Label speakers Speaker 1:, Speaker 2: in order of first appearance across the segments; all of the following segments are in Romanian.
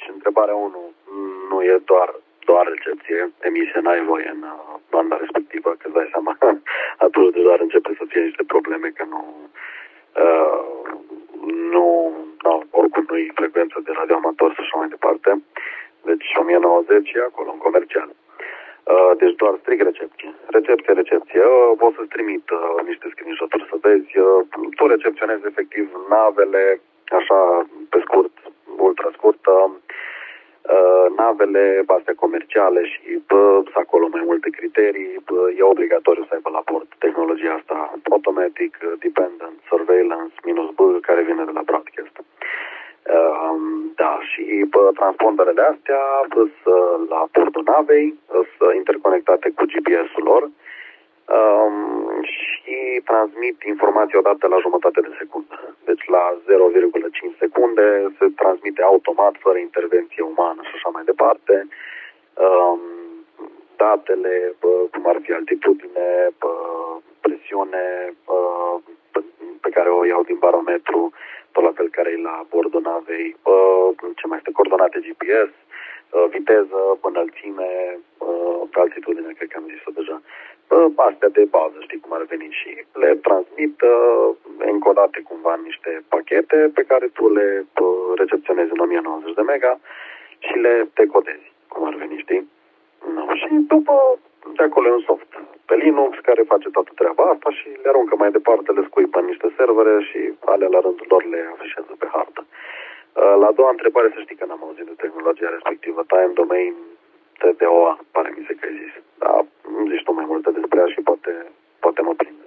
Speaker 1: Deci, întrebarea 1 nu e doar recepție, emisie n-ai voie în banda respectivă, că îți dai seama, atunci deja începe să fie niște probleme, că oricum nu-i frecvență de radioamator și așa mai departe. Deci 1090 e acolo, în comercial. Deci doar strict recepție. Recepție. O să-ți trimit niște screenshot-uri să vezi. Tu recepționezi efectiv navele, așa pe scurt, ultra scurt, navele astea comerciale și sunt acolo mai multe criterii. E obligatoriu să aibă la bord tehnologia asta Automatic Dependent Surveillance -B, care vine de la broadcast. Da, și transponderele astea sunt la bordul navei, sunt interconectate cu GPS-ul lor și transmit informații odată la jumătate de secundă. Deci la 0,5 secunde se transmite automat, fără intervenție umană și așa mai departe. Datele, cum ar fi altitudine, presiune pe care o iau din barometru, tot la fel care e la bordul navei, ce mai este, coordonate GPS, viteză, înălțime, altitudine, cred că am zis-o deja. Astea de bază, știi cum ar veni, și le transmit încodate cumva în niște pachete pe care tu le recepționezi în 1090 de mega și le decodezi, cum ar veni, știi? No. Și după, de acolo e un soft pe Linux care face toată treaba asta și le aruncă mai departe, le scuipă în niște servere și alea la rândul lor le afișează pe hartă. La a doua întrebare, să știi că n-am auzit de tehnologia respectivă. Time Domain TDOA, pare mi se că ai zis. Da, îmi zici tu mai multe despre ea și poate mă prinde.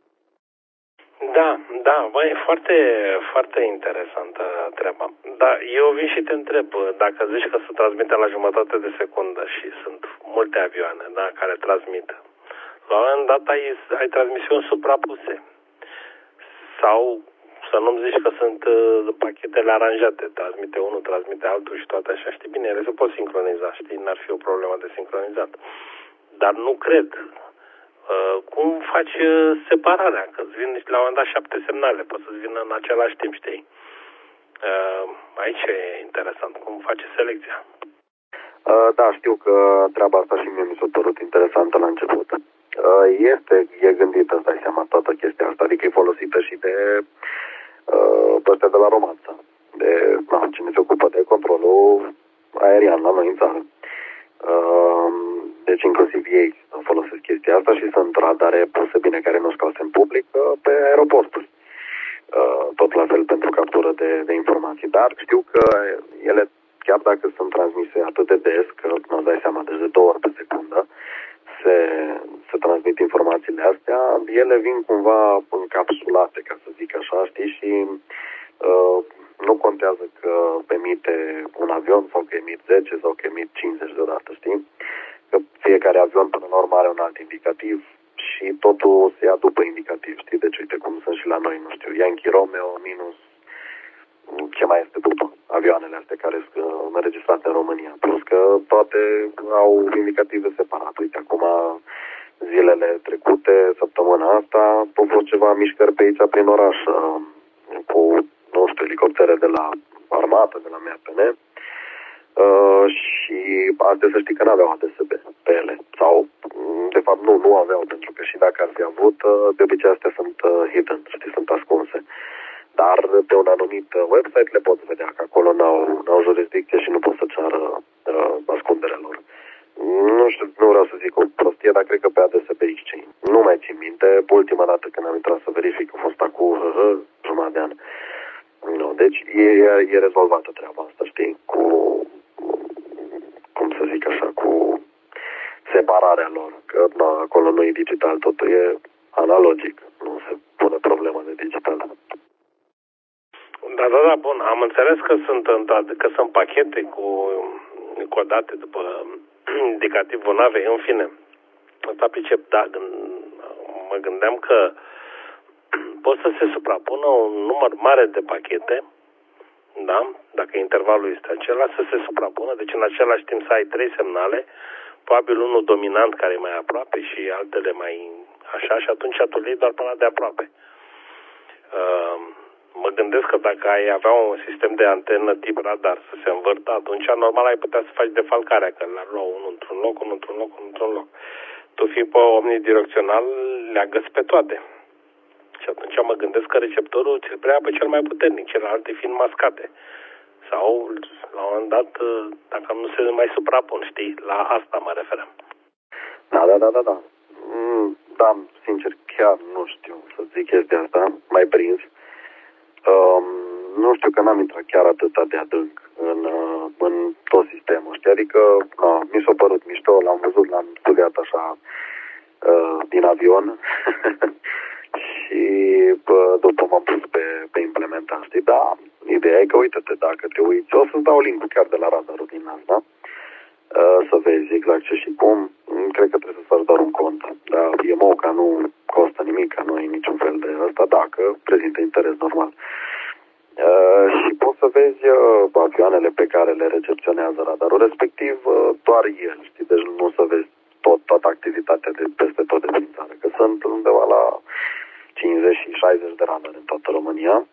Speaker 2: Da, băi, foarte, foarte interesantă treaba. Dar eu vin și te întreb, dacă zici că se transmite la jumătate de secundă și sunt multe avioane, da, care transmit, la un moment dat ai transmisiuni suprapuse. Sau să nu-mi zici că sunt pachetele aranjate, transmite unul, transmite altul și toate așa, știi bine, ele se pot sincroniza, știi, n-ar fi o problemă de sincronizat. Dar nu cred. Cum faci separarea? Că îți vin la un moment dat 7 semnale, poți să-ți vină în același timp, știi? Aici e interesant. Cum faci selecția?
Speaker 1: Da, știu că treaba asta și mie mi s-a părut interesantă la început. E gândită, îți dai seama, toată chestia asta, adică e folosită și de ăștia de la Romanța, de cine se ocupă de controlul aerian la noi în țară. Deci inclusiv ei folosesc chestia asta și sunt radare puse bine care nu scoase în public pe aeroporturi. Tot la fel pentru captură de informații. Dar știu că ele, chiar dacă sunt transmise atât de des, că nu dai seama, deci de 2 ori pe secundă, se transmit informațiile astea, ele vin cumva încapsulate, ca să zic așa, știi, și nu contează că emite un avion sau că emit 10 sau că emit 50 deodată, știi? Că fiecare avion până la urmă are un alt indicativ și totul se ia după indicativ, știi? Deci uite cum sunt și la noi, nu știu, Yankee Romeo minus ce mai este după avioanele astea care sunt înregistrate în România. Plus că toate au indicative separate. Uite, acum zilele trecute, săptămâna asta, au fost ceva mișcări pe aici prin oraș cu, nu știu, elicoptere de la armată, de la MAPN și astea să știi că n-aveau ADSB pe ele. Sau, de fapt, nu aveau, pentru că și dacă ar fi avut, de obicei astea sunt hidden, știi, sunt ascunse. Dar pe un anumit website le poți vedea că acolo n-au jurisdicție și nu pot să ceară ascunderea lor. Nu știu, nu vreau să zic o prostie, dar cred că pe ADSB Exchange. Nu mai țin minte, ultima dată când am intrat să verific, a fost acum jumătate de an. No, deci e rezolvată treaba asta, știi, cu, cum să zic așa, cu separarea lor. Că acolo nu e digital, totul e analogic, nu se pune problema de digital.
Speaker 2: Da, bun. Am înțeles că sunt pachete codate după indicativul navei, în fine. Asta pricep, da, mă gândeam că pot să se suprapună un număr mare de pachete, da, dacă intervalul este acela, să se suprapună, deci în același timp să ai 3 semnale, probabil unul dominant care e mai aproape și altele mai așa, și atunci tu le iei doar pe ăla de aproape. mă gândesc că dacă ai avea un sistem de antenă tip radar să se învârtă, atunci normal ai putea să faci defalcarea, că le-ar lua unul într-un loc, unul într-un loc, unul într-un loc. Tu fii pe omnidirecțional, le-a găsi pe toate. Și atunci mă gândesc că receptorul ți-l preia pe cel mai puternic, celelalte fiind mascate. Sau, la un moment dat, dacă nu se mai suprapun, știi? La asta mă referam.
Speaker 1: Da. Da, sincer, chiar nu știu să zic chestia asta, mai prins. Nu știu că n-am intrat chiar atât de adânc în tot sistemul, știi? Adică, mi s-a părut mișto, l-am văzut, l-am studiat așa din avion și după m-am pus pe implementat, știi? Da, ideea e că, uite-te, dacă te uiți, o să-ți dau link-ul chiar de la radarul din asta, să vezi exact ce și cum. Cred că trebuie să faci doar un cont. Dar EMOCA nu costă nimic, nu e niciun fel de ăsta, dacă prezintă interes normal. Și poți să vezi avioanele pe care le recepționează radarul, respectiv doar el, știi? Deci nu să vezi toată activitatea de peste tot de prin țară, că sunt undeva la 50 și 60 de radare în toată România.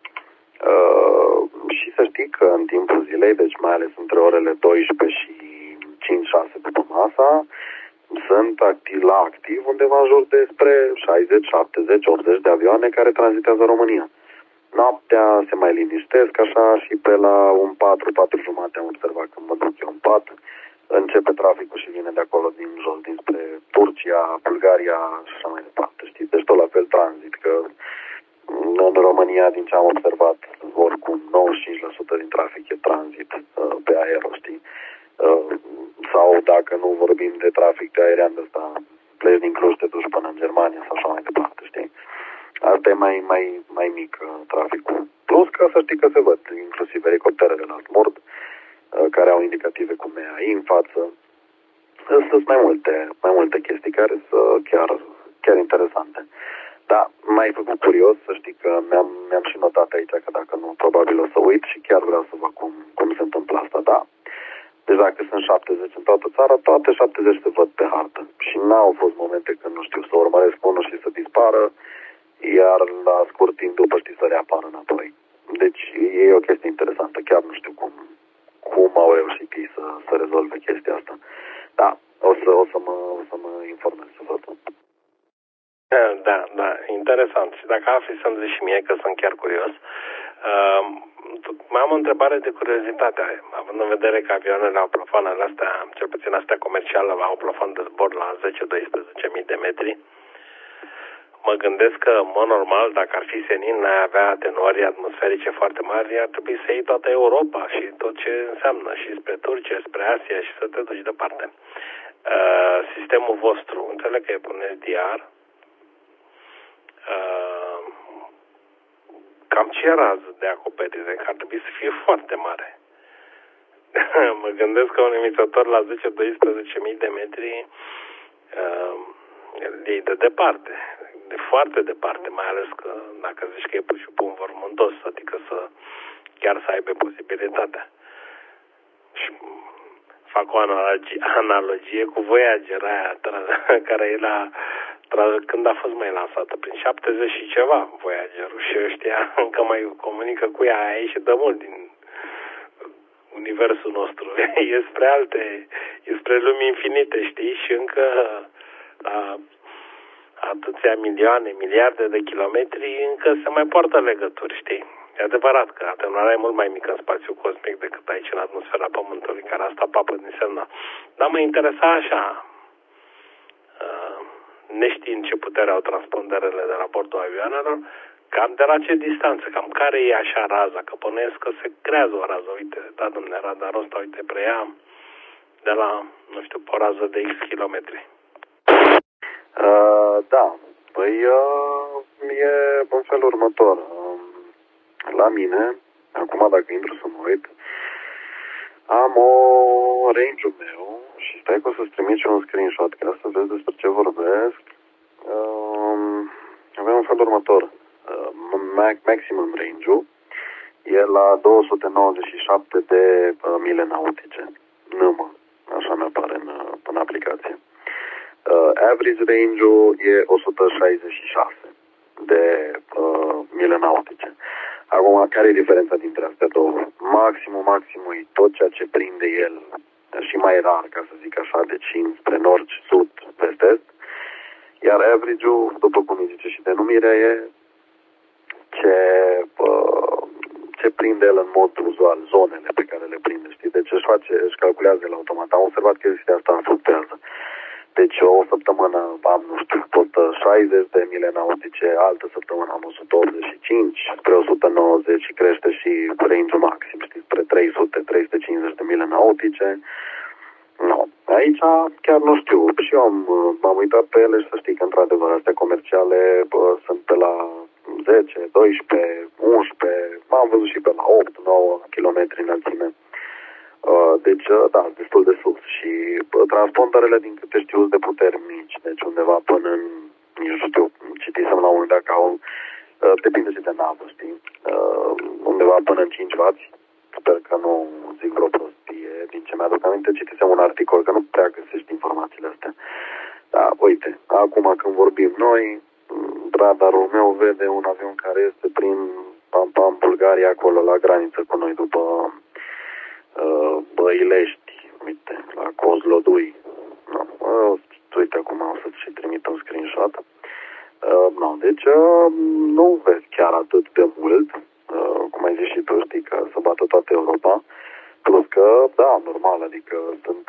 Speaker 1: Și să știi că în timpul zilei, deci mai ales între orele 12 și 5-6 după masa, sunt la activ undeva în jur despre 60, 70, 80 de avioane care tranzitează România. Noaptea se mai liniștesc așa și pe la un 4 jumate am observat când mă duc eu în pat, începe traficul și vine de acolo din jos, dinspre Turcia, Bulgaria și așa mai departe, știi? Deci tot la fel tranzit, că în România, din ce am observat, oricum 95% din trafic e tranzit pe aero, știi? Sau dacă nu vorbim de trafic de aerian de ăsta, pleci din Cluj, te duci până în Germania sau așa mai departe, știi? Asta e mai mic traficul. Plus că să știi că se văd inclusiv elicopterele la smurd, care au indicative cu MAI în față. Sunt mai multe chestii care sunt chiar interesante. Da, m-ai făcut curios, să știi că mi-am și notat aici că dacă nu, probabil o să uit și chiar vreau să văd cum se întâmplă asta, da. Deci dacă sunt 70 în toată țara, toate 70 se văd pe hartă. Și n-au fost momente când, nu știu, să urmăresc unul și să dispară, iar la scurt timp după, știi, să reapară înapoi. Deci e o chestie interesantă. Chiar nu știu cum au reușit ei să rezolve chestia asta. Da, o să mă informez să văd.
Speaker 2: Da, interesant. Și dacă afli să-mi zici și mie, că sunt chiar curios, mai am o întrebare de curiozitate. Având în vedere că avioanele au plafoanele astea, cel puțin astea comerciale, au plafon de zbor la 10-12.000 de metri, mă gândesc că, în mod normal, dacă ar fi senin, n-ai avea atenuări atmosferice foarte mari, ar trebui să iei toată Europa și tot ce înseamnă, și spre Turcia, spre Asia și să te duci departe. Sistemul vostru, înțeleg că e pun SDR, cam ce rază de acoperire, că ar trebui să fie foarte mare. Mă gândesc că un emițător la 10-12.000 de metri e de departe, de foarte departe, mai ales că dacă zici că e pur și învământos, adică chiar să aibă posibilitatea. Și fac o analogie cu Voyager aia, care e când a fost mai lansată, prin 70 și ceva, Voyagerul, și ăștia încă mai comunică cu ea, a ieșit de mult din universul nostru. E spre lumi infinite, știi? Și încă la atâția milioane, miliarde de kilometri, încă se mai poartă legături, știi? E adevărat că atenuarea e mult mai mică în spațiu cosmic decât aici în atmosfera Pământului, care asta papă din semnal. Dar mă interesa așa, neștiind ce putere au transponderele de la bordul avioanelor, cam de la ce distanță, cam care e așa raza, că bănuiesc că se creează o rază, uite, da, dom'le, radarul ăsta, uite, preia de la, nu știu, pe o rază de X kilometri.
Speaker 1: Da, păi e în felul următor. La mine, acum dacă intru să mă uit, am o range-ul meu și stai că o să-ți trimit și un screenshot ca să vezi despre ce vorbesc. Avem în felul următor. Maximum range-ul e la 297 de mile nautice. Așa mi-apare în aplicație. Average range-ul e 166 de mile nautice. Acum, care e diferența dintre astea două? Maximul e tot ceea ce prinde el și mai rar, ca să zic așa, deci spre nord și sud, vest-est. Iar average-ul, după cum îi zice și denumirea, e ce prinde el în mod uzual, zonele pe care le prinde, știi? Deci își calculează el automat. Am observat că chestia asta fluctuează. Deci o săptămână am, nu știu, 160 de mile nautice, altă săptămână am 185, spre 190 și crește și range-ul maxim, știi, spre 300-350 de mile nautice. No. Aici chiar nu știu, și eu m-am uitat pe ele și să știi că într-adevăr astea comerciale sunt pe la 10, 12, 11, m-am văzut și pe la 8-9 km înălțime. Deci, da, destul de sus și transponderele, din câte știu, sunt de puteri mici, deci undeva până în, nu știu, citisem la un moment dat că au, depinde și de navă, știi, undeva până în 5 W, sper că nu zic vreo prostie, din ce mi-aduc aminte, citisem un articol, că nu prea găsești informațiile astea. Da, uite, acum când vorbim noi, radarul meu vede un avion care este prin Bulgaria, acolo la graniță cu noi, după Băilești, uite, la Kozlodui. No, uite, acum o să-ți și trimit un screenshot. No, deci nu vezi chiar atât de mult, cum ai zis și tu, știi, că să bată toată Europa. Plus că, da, normal, adică sunt,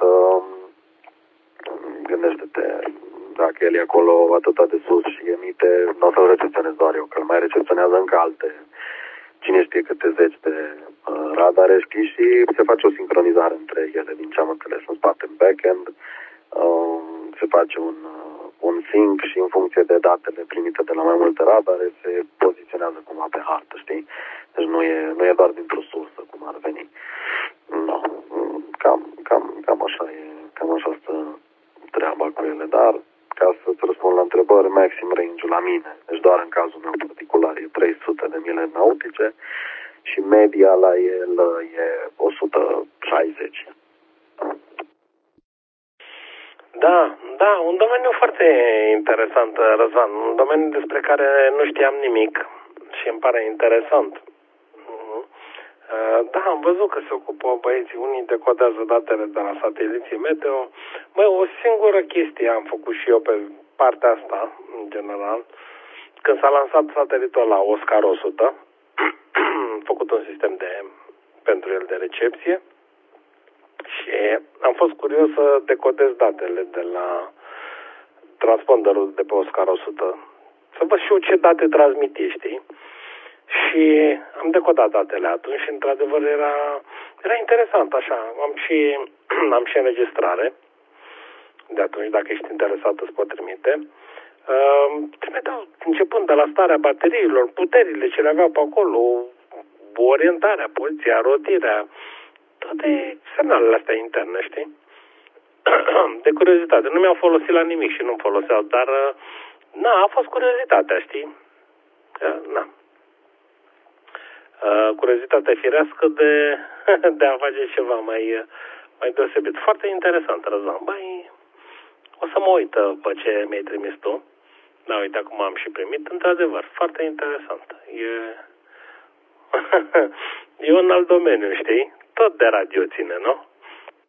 Speaker 1: gândește-te, dacă el e acolo atâta de sus și emite, nu o să-l recepționez doar eu, că îl mai recepționează încă alte, cine știe câte zeci de radare, știi, și se face o sincronizare între ele, din ce am înțeles, în spate, în backend, se face un sync și în funcție de datele primite de la mai multe radare se poziționează cumva pe hartă, știi? Deci nu e doar dintr-o sursă, cum ar veni. No, cam așa e, cam așa stă treaba cu ele, dar ca să-ți răspund la întrebări, maxim range-ul la mine, deci doar în cazul meu particular, e 300 de mile nautice și media la el e 160.
Speaker 2: Da, un domeniu foarte interesant, Răzvan, un domeniu despre care nu știam nimic și îmi pare interesant. Da, am văzut că se ocupă băieții, unii decodează datele de la sateliții meteo. Măi, o singură chestie am făcut și eu pe partea asta, în general. Când s-a lansat satelitul la Oscar 100, am făcut un sistem pentru el de recepție și am fost curios să decodez datele de la transponderul de pe Oscar 100. Să văd și eu ce date transmite, știi? Și am decodat datele atunci și într-adevăr era interesant așa. Am și înregistrare de atunci, dacă ești interesat îți pot trimite. Trimiteau începând de la starea bateriilor, puterile ce le aveau pe acolo, orientarea, poziția, rotirea, toate semnalele astea interne, știi? De curiozitate. Nu mi-au folosit la nimic și nu foloseau, dar a fost curiozitatea, știi? Na. Curiozitatea firească de a face ceva mai deosebit. Foarte interesant, Răzvan. Băi, o să mă uit pe ce mi-ai trimis tu. Da, uite, acum am și primit. Într-adevăr, foarte interesant. E un alt domeniu, știi? Tot de radio ține, nu?